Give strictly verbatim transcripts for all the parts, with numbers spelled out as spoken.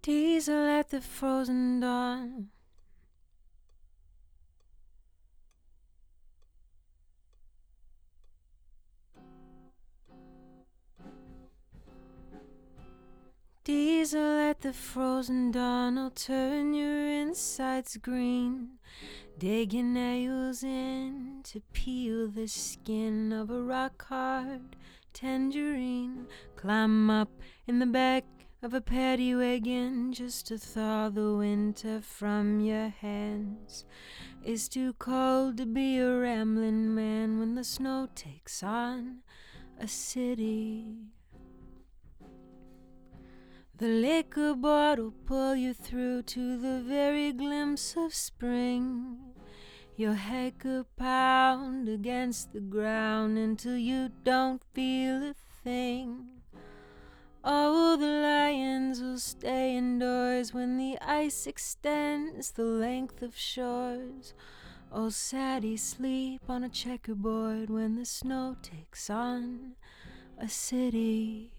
Diesel at the frozen dawn. Diesel at the frozen dawn, I'll turn your insides green. Dig your nails in to peel the skin of a rock-hard tangerine. Climb up in the back of a paddy wagon just to thaw the winter from your hands. It's too cold to be a rambling man when the snow takes on a city. The liquor bottle pull you through to the very glimpse of spring. Your head could pound against the ground until you don't feel a thing. Oh, the lions will stay indoors when the ice extends the length of shores. Oh, Sadie, sleep on a checkerboard when the snow takes on a city.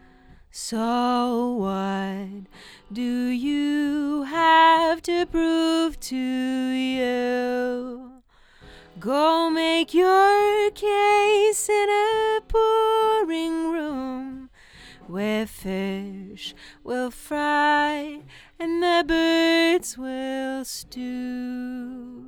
So what do you have to prove to you? Go make your case in a pouring room where fish will fry and the birds will stew.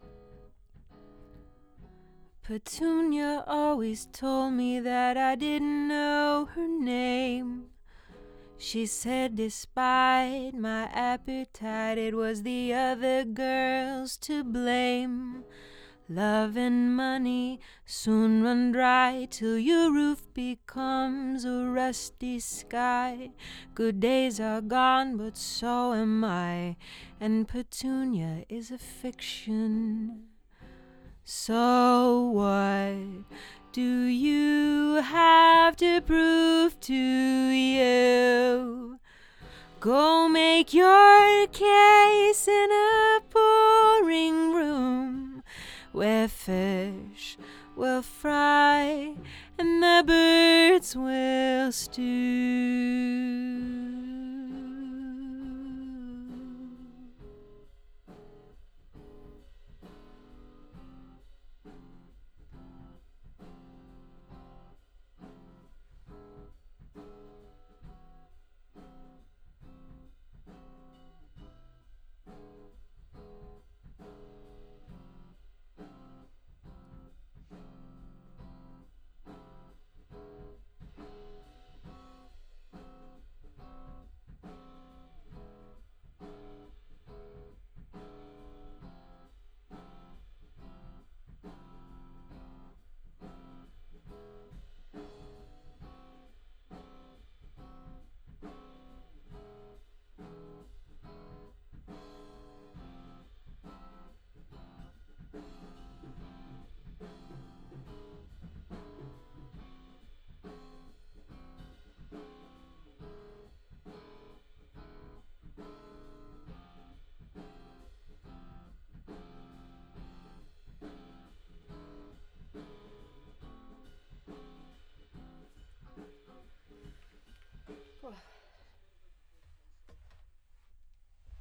Petunia always told me that I didn't know her name. She said despite my appetite, it was the other girls to blame. Love and money soon run dry till your roof becomes a rusty sky. Good days are gone, but so am I, and Petunia is a fiction. So what do you have to prove to you? Go make your case in a pouring room where fish will fry and the birds will stew.